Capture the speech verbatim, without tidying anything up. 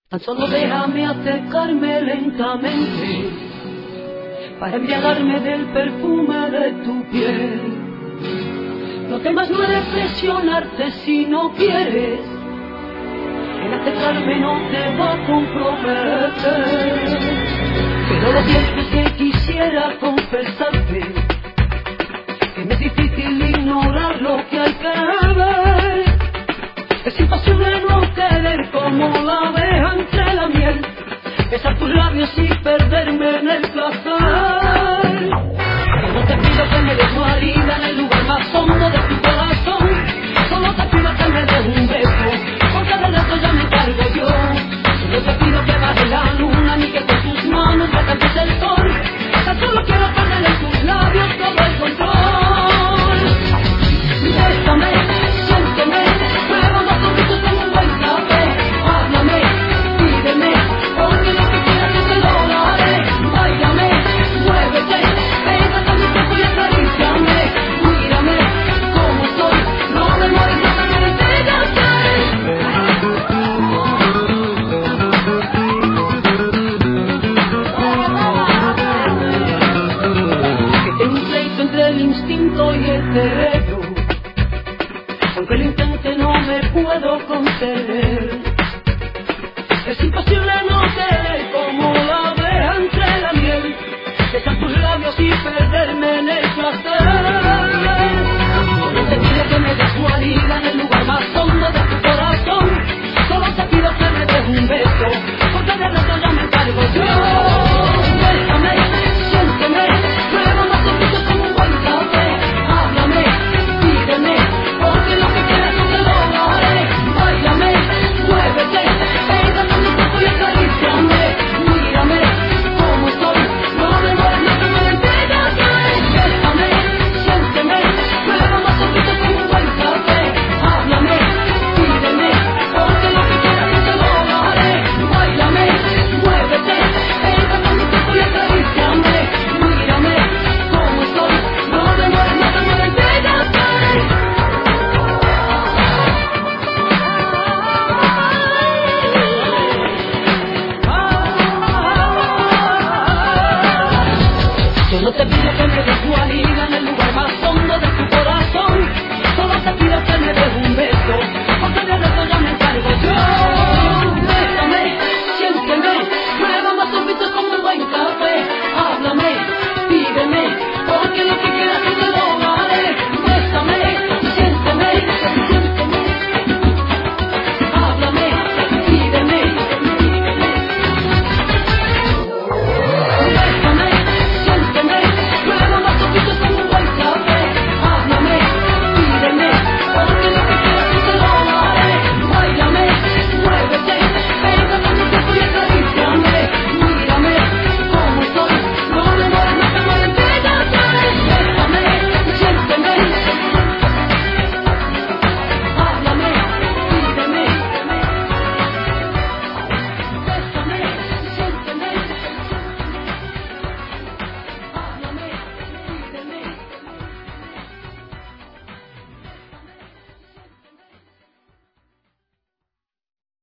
Tan solo déjame acercarme lentamente para embriagarme del perfume de tu piel. No temas, no he de presionarte si no quieres. El acercarme no te va a comprometer. Pero lo cierto es que quisiera confesarte que me es difícil ignorar lo que hay que ver. Es imposible no querer como